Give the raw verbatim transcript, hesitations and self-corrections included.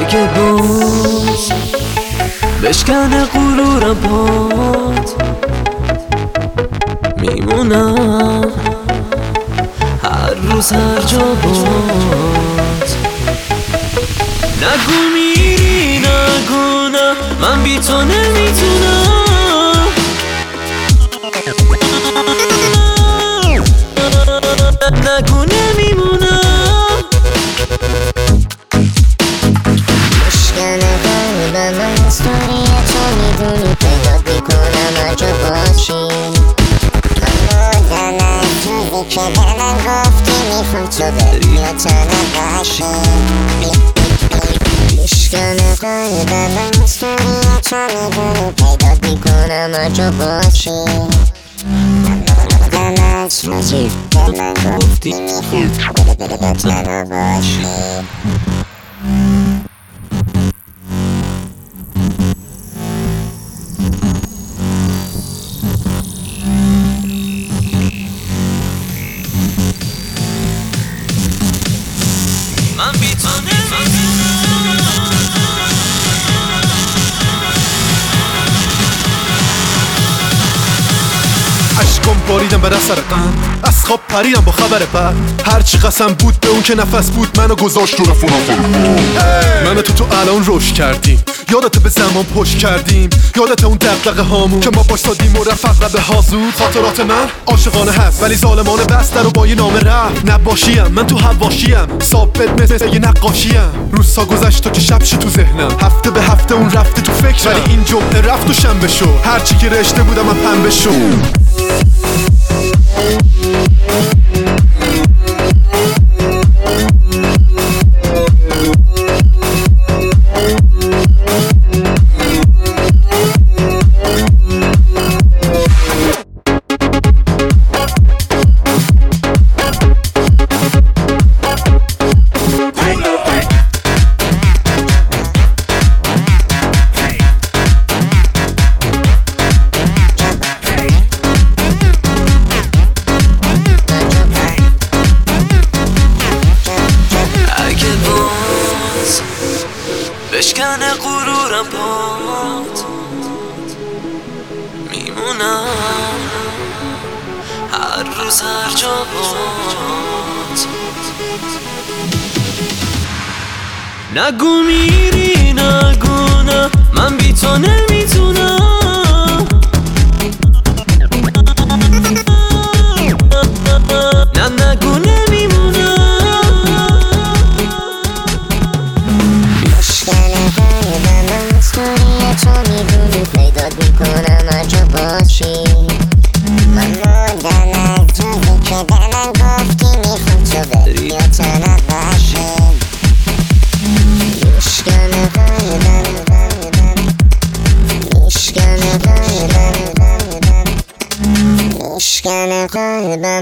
اگه باز بشکنه غرورم پات، میمونم هر روز هر جا بات. نگو میری نگو نه، من بی تو نمیتونم. نگو نمیمونم. مشکنه قلبم از توری تو میدونی، پیدات میکنم هر جا باشی. من مردم از روزی که به من گفتی میخوام تو بری و تنها باشی. مشکنه قلبم از توری تو میدونی، پیدات میکنم هر جا باشی. من مردم از روزی که من گفتی میخوام تو بری و تنها باشی. من بی تو عشقم باریدم بر اثر غم، از خواب پریدم با خبر بد. هرچی قسم بود به اون که نفس بود منو گذاشت تو رفت و نفر. من تو تو الان روش کردیم، یادت به زمان پشت کردیم. یادت اون دغدغه هامون که ما باشادیم و رفت رب هازود. خاطرات من عاشقانه هست ولی ظالمانه بسته رو با یه نامه رفت. نباشیم من تو حواشیم، ثابت مثل یه نقاشیم. روزها گذشت تو که شب شد تو ذهنم، هفته به هفته اون رفته تو فکرم. ولی این جمعه رفت و شنبه شو، هرچی که رشته بودم من پنبه شو. بشکنه غرورم پات، میمونم هر روز هر جا بات. نگو میری نگو نه، من بی تو نمیتونم. نه نگو نمیمونم. تو میدونی پیدات میکنم هر جا باشی. من مردم از روزی که به من گفتی میخوام تو بری و تنها باشی. میشکنه قلبم، میشکنه قلبم، میشکنه قلبم.